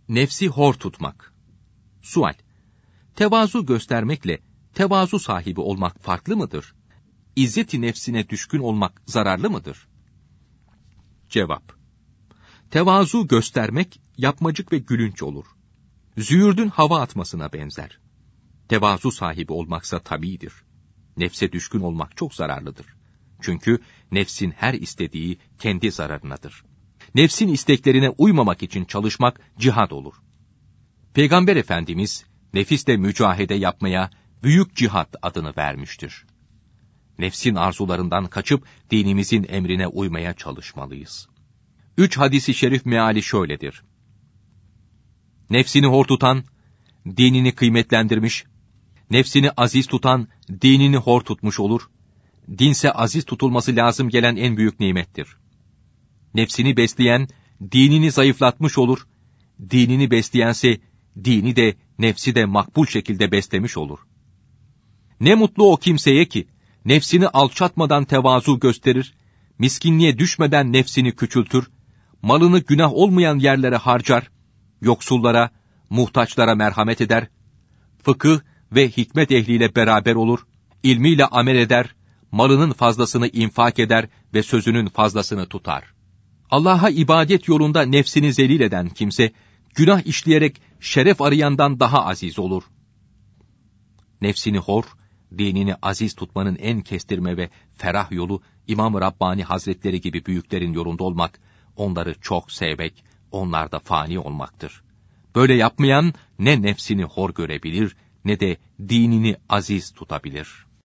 Nefsi hor tutmak. Sual: Tevazu göstermekle tevazu sahibi olmak farklı mıdır? İzzet-i nefsine düşkün olmak zararlı mıdır? Cevap: Tevazu göstermek yapmacık ve gülünç olur. Züğürdün hava atmasına benzer. Tevazu sahibi olmaksa tabiidir. Nefse düşkün olmak çok zararlıdır. Çünkü nefsin her istediği kendi zararınadır. Nefsin isteklerine uymamak için çalışmak cihad olur. Peygamber Efendimiz, nefisle mücahede yapmaya büyük cihat adını vermiştir. Nefsin arzularından kaçıp dinimizin emrine uymaya çalışmalıyız. 3 hadis-i şerif meali şöyledir. Nefsini hor tutan, dinini kıymetlendirmiş, nefsini aziz tutan, dinini hor tutmuş olur, dinse aziz tutulması lazım gelen en büyük nimettir. Nefsini besleyen, dinini zayıflatmış olur, dinini besleyense, dini de, nefsi de makbul şekilde beslemiş olur. Ne mutlu o kimseye ki, nefsini alçatmadan tevazu gösterir, miskinliğe düşmeden nefsini küçültür, malını günah olmayan yerlere harcar, yoksullara, muhtaçlara merhamet eder, fıkıh ve hikmet ehliyle beraber olur, ilmiyle amel eder, malının fazlasını infak eder ve sözünün fazlasını tutar. Allah'a ibadet yolunda nefsini zelil eden kimse, günah işleyerek şeref arayandan daha aziz olur. Nefsini hor, dinini aziz tutmanın en kestirme ve ferah yolu, İmam-ı Rabbani Hazretleri gibi büyüklerin yolunda olmak, onları çok sevmek, onlarda fani olmaktır. Böyle yapmayan, ne nefsini hor görebilir, ne de dinini aziz tutabilir.